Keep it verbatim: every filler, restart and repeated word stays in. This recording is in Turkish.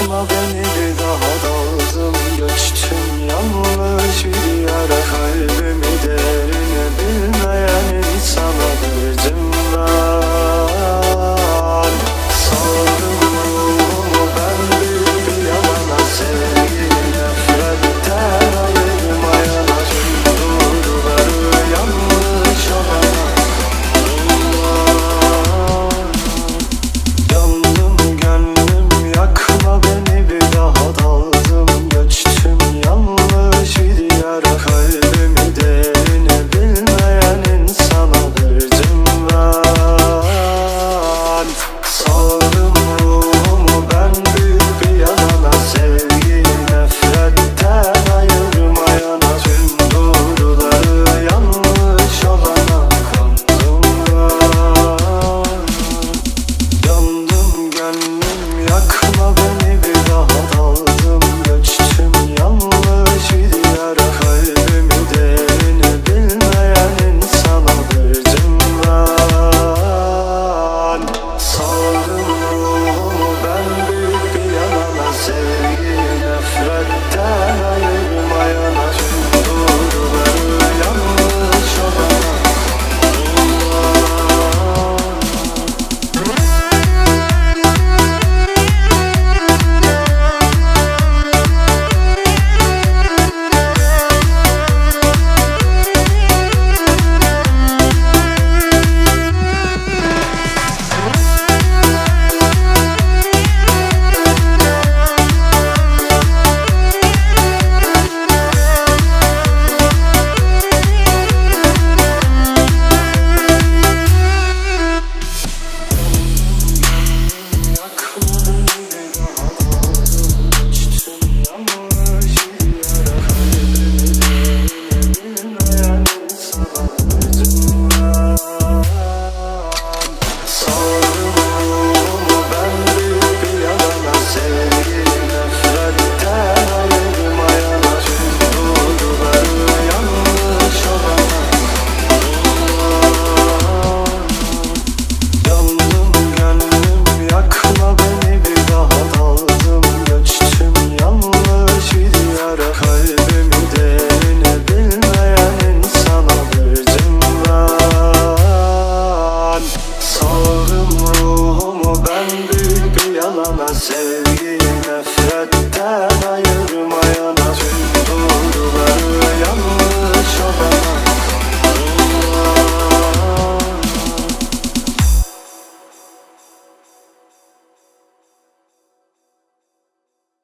yakma beni bir daha daldım göçtüm yanlış bir yara. Kalbimi derine bilmeyen insana verdim ben. Saldım ruhumu ben büyük bir yalana, sevgi nefretten ayırmayana, tüm doğruları yanlış olana. Yandım gönlüm yakma beni bir daha daldım göçtüm yanlış bir diyara. Kalbimi derine bilmeyen insana verdim ben. Saldım ruhumu ben büyük bir yalana, sevgi nefretten ayırmayana, tüm doğruları yanlış olana kandım ben. Yandım gönlüm yakma beni bir daha daldım göçtüm yanlış bir diyara. Kalbimi derine bilmeyen insana verdim ben. Saldım ruhumu ben büyük bir yalana, sevgi nefretten ayırmayana, tüm doğruları yanlış olana. Saldım ruhumu ben büyük bir yalana, sevgi